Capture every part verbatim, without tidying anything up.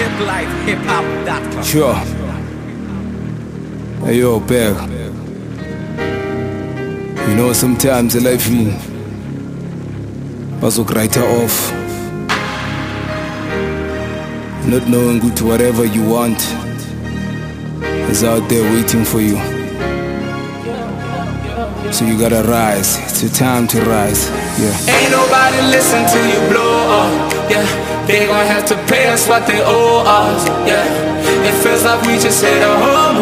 hip life hip hop dot com. Sure. Hey yo, Bear. You know sometimes life also write off. Not knowing good whatever you want is out there waiting for you. So you gotta rise. It's your time to rise. Yeah. Ain't nobody listen till you blow up. Yeah. They gon' have to pay us what they owe us. Yeah. It feels like we just hit a home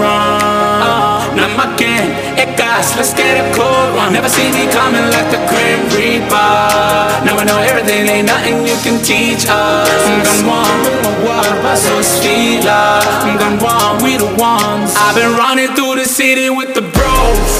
run. Now my gang, it gas, let's get a cold one. Never see me coming like the Grim Reaper. Now I know everything, ain't nothing you can teach us. I'm gonna want, so sweet love. I'm gonna want, we the ones. I've been running through the city with the bros.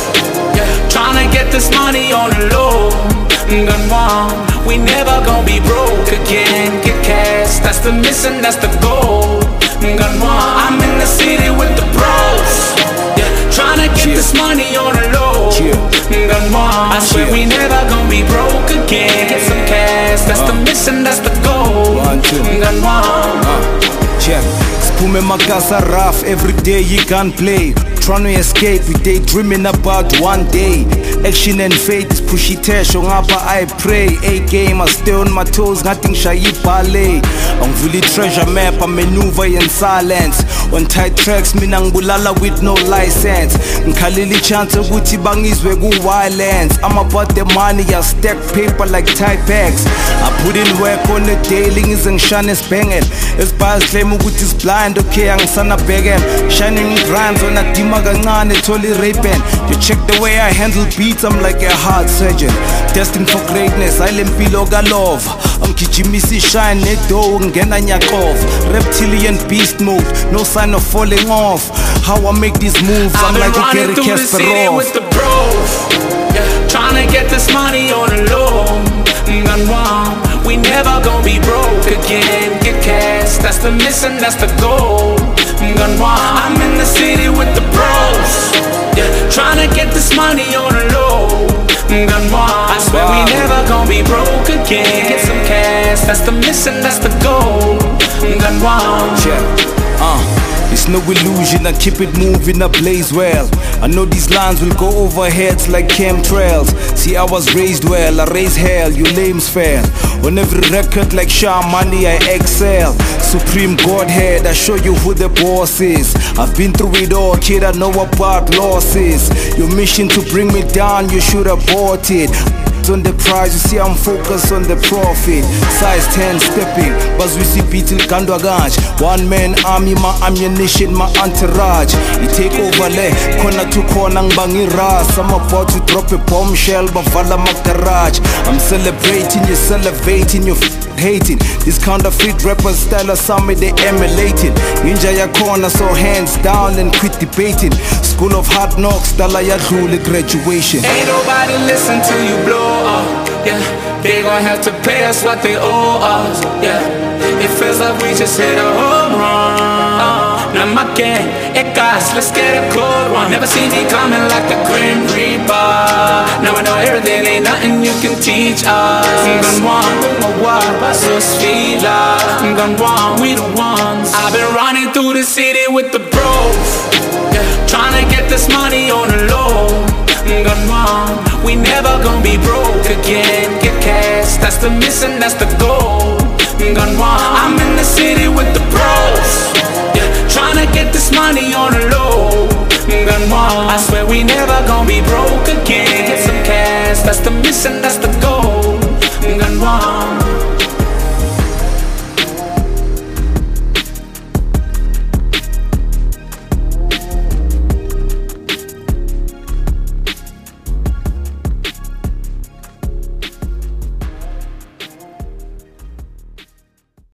Tryna get this money on the low. Gun one, we never gon' be broke again. Get cash, that's the mission, that's the goal. Gun one, I'm in the city with the bros. Yeah, tryna get yeah. this money on the low. Yeah. Gun one, I swear yeah. we never gon' be broke again. Get some cash, that's uh. the mission, that's the goal. One, two. Gun one. Uh. Check. Spume makasa rough, every day you can play. Trying to escape, we daydreaming about one day. Action and faith is pushy tesh on upper I pray. A game, I stay on my toes, nothing shy ballet. On really treasure map, I maneuver in silence. On tight tracks, minang bulala with no license. Nkalili chance ukuthi bangizwe ku violence. I'm about the money, I stack paper like Typex. I put in work on the daily, ngizengishane sibhengel. Esibhaya claim ukuthi is blind, okay, angisana bhekela. Shining grinds on a dima kancane, totally raping. You check the way I handle beats, I'm like a heart surgeon. Testing for greatness, I lempilo galove. I'm kijimisi shine, nedo ngena nyakov. Reptilian beast mode, no sign of falling off. How I make these moves, I'm like a Gary Kasparov. With the bros, yeah, tryna get this money on the low. Gun one, we never gon' be broke again. Get cash, that's the mission, that's the goal. Gun one, I'm in the city with the bros. Yeah, tryna get this money on the low. Gun one, I swear wow. we never gon' be broke again. Get some cash, that's the mission, that's the goal. Gun one. Yeah. Uh. It's no illusion, I keep it moving, I blaze well. I know these lines will go over heads like chemtrails. See, I was raised well, I raise hell, you lames fail. On every record like Sha Money, I excel. Supreme Godhead, I show you who the boss is. I've been through it all, kid, I know about losses. Your mission to bring me down, you should abort it. On the prize, you see I'm focused on the profit. Size ten stepping, but we see beetle gandwa ganj. One man army, my ammunition, my entourage. You take over le, corner to corner bangi ras. I'm about to drop a bombshell, but vala my garage. I'm celebrating, you're salivating, you're hating. These counterfeit rappers style of some they emulating. Ninja ya corner, so hands down and quit debating. School of hard knocks, dala ya dlule graduation. Ain't nobody listen till you blow up, yeah. They gon' have to pay us what they owe us, yeah. It feels like we just hit a home run. Now my gang, it gas, let's get a cold one. Never seen me coming like the Grim Reaper. Now I know everything, ain't nothing you can teach us. I'm gonna want, but so sweet love. I'm gonna want, we the ones. I've been running through the city with the bros, yeah. Tryna get this money on the low. Gun one, we never gon' be broke again. Get cash, that's the mission, that's the goal. Gun one, I'm in the city with the bros, yeah, tryna get this money on the low. Gun one, I swear we never gon' be broke again. Get some cash, that's the mission, that's the goal.